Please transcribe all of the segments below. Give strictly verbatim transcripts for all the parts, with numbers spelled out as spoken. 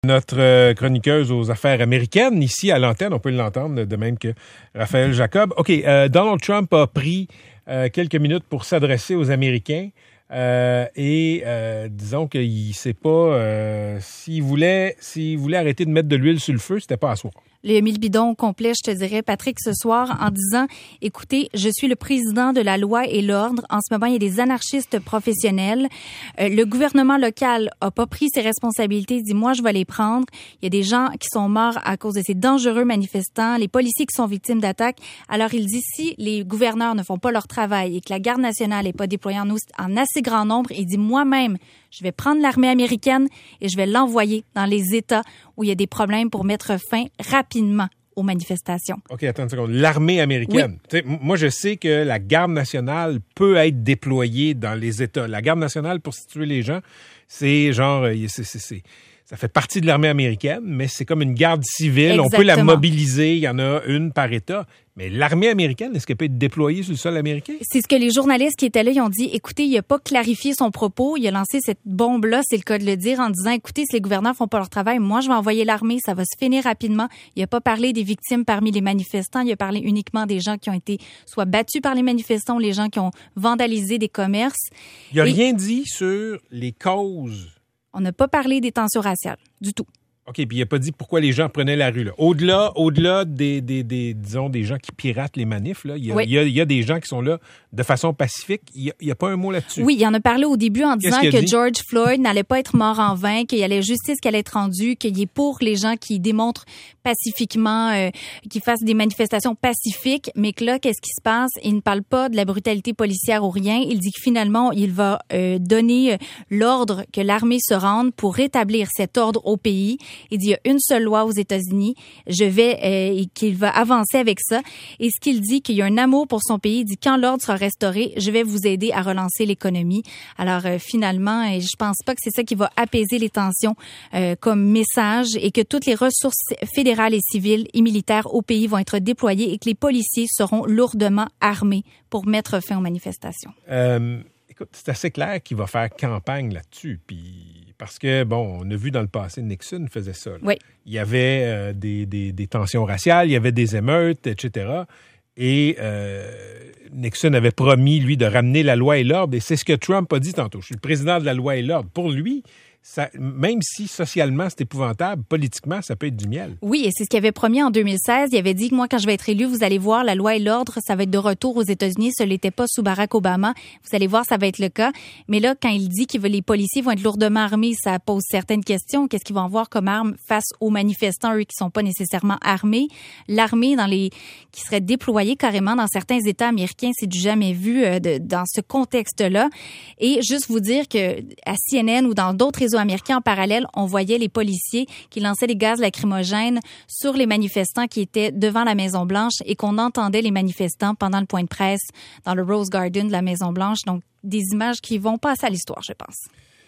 Notre chroniqueuse aux affaires américaines, ici à l'antenne, on peut l'entendre, de même que Raphaël Jacob. OK, euh, Donald Trump a pris euh, quelques minutes pour s'adresser aux Américains euh, et euh, disons qu'il ne sait pas euh, s'il voulait, s'il voulait arrêter de mettre de l'huile sur le feu, c'était pas à soir. Il a mis le bidon complet, je te dirais, Patrick, ce soir, en disant, écoutez, je suis le président de la loi et l'ordre. En ce moment, il y a des anarchistes professionnels. Euh, le gouvernement local a pas pris ses responsabilités. Il dit, moi, je vais les prendre. Il y a des gens qui sont morts à cause de ces dangereux manifestants, les policiers qui sont victimes d'attaques. Alors, il dit, si les gouverneurs ne font pas leur travail et que la garde nationale n'est pas déployée en, en assez grand nombre, il dit, moi-même, je vais prendre l'armée américaine et je vais l'envoyer dans les États où il y a des problèmes pour mettre fin rapidement aux manifestations. OK, attends une seconde. L'armée américaine. Oui. Moi, je sais que la garde nationale peut être déployée dans les États. La garde nationale, pour situer les gens, c'est genre... C'est, c'est, c'est, ça fait partie de l'armée américaine, mais c'est comme une garde civile. Exactement. On peut la mobiliser. Il y en a une par État. Mais l'armée américaine, est-ce qu'elle peut être déployée sur le sol américain? C'est ce que les journalistes qui étaient là, ils ont dit, écoutez, il n'a pas clarifié son propos. Il a lancé cette bombe-là, c'est le cas de le dire, en disant, écoutez, si les gouverneurs font pas leur travail, moi, je vais envoyer l'armée, ça va se finir rapidement. Il n'a pas parlé des victimes parmi les manifestants. Il a parlé uniquement des gens qui ont été soit battus par les manifestants ou les gens qui ont vandalisé des commerces. Il n'a rien dit sur les causes. On n'a pas parlé des tensions raciales, du tout. OK, puis il n'a pas dit pourquoi les gens prenaient la rue. Là. Au-delà, au-delà des, des, des, disons, des gens qui piratent les manifs, là, il, y a, oui. il, y a, il y a des gens qui sont là de façon pacifique. Il n'y a, a pas un mot là-dessus. Oui, il en a parlé au début en disant que dit? George Floyd n'allait pas être mort en vain, qu'il y allait justice qui allait être rendue, qu'il est pour les gens qui démontrent pacifiquement, euh, qui fassent des manifestations pacifiques. Mais que là, qu'est-ce qui se passe? Il ne parle pas de la brutalité policière ou rien. Il dit que finalement, il va euh, donner l'ordre que l'armée se rende pour rétablir cet ordre au pays. Il dit, il y a une seule loi aux États-Unis. Je vais, euh, et qu'il va avancer avec ça. Et ce qu'il dit, qu'il y a un amour pour son pays. Il dit, quand l'ordre sera restauré, je vais vous aider à relancer l'économie. Alors, euh, finalement, et je pense pas que c'est ça qui va apaiser les tensions euh, comme message et que toutes les ressources fédérales et civiles et militaires au pays vont être déployées et que les policiers seront lourdement armés pour mettre fin aux manifestations. Euh, écoute, c'est assez clair qu'il va faire campagne là-dessus, puis... Parce que, bon, on a vu dans le passé, Nixon faisait ça. Là. Oui. Il y avait euh, des, des, des tensions raciales, il y avait des émeutes, et cetera. Et euh, Nixon avait promis, lui, de ramener la loi et l'ordre. Et c'est ce que Trump a dit tantôt. Je suis le président de la loi et l'ordre. Pour lui, ça, même si socialement c'est épouvantable, politiquement, ça peut être du miel. Oui, et c'est ce qu'il avait promis en deux mille seize. Il avait dit que moi, quand je vais être élu, vous allez voir, la loi et l'ordre, ça va être de retour aux États-Unis. Ce n'était pas sous Barack Obama. Vous allez voir, ça va être le cas. Mais là, quand il dit que les policiers vont être lourdement armés, ça pose certaines questions. Qu'est-ce qu'ils vont avoir comme armes face aux manifestants, eux, qui sont pas nécessairement armés? L'armée dans les qui serait déployée carrément dans certains États américains, c'est du jamais vu euh, de, dans ce contexte-là. Et juste vous dire que à C N N ou dans d'autres réseaux américains en parallèle, on voyait les policiers qui lançaient des gaz lacrymogènes sur les manifestants qui étaient devant la Maison-Blanche et qu'on entendait les manifestants pendant le point de presse dans le Rose Garden de la Maison-Blanche. Donc, des images qui vont passer à l'histoire, je pense.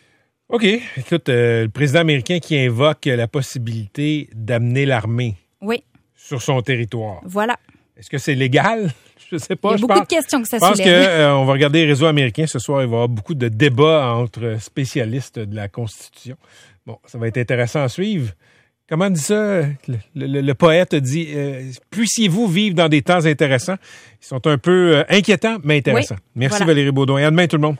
OK. Écoute, euh, le président américain qui invoque la possibilité d'amener l'armée oui. sur son territoire. Voilà. Est-ce que c'est légal? Je sais pas. Il y a je beaucoup pense, de questions que ça soulève. Je pense soulève. qu'on euh, va regarder les réseaux américains ce soir. Il va y avoir beaucoup de débats entre spécialistes de la Constitution. Bon, ça va être intéressant à suivre. Comment dit ça? Le, le, le poète dit euh, « Puissiez-vous vivre dans des temps intéressants. » Ils sont un peu euh, inquiétants, mais intéressants. Oui, Merci voilà. Valérie Baudouin. À demain tout le monde.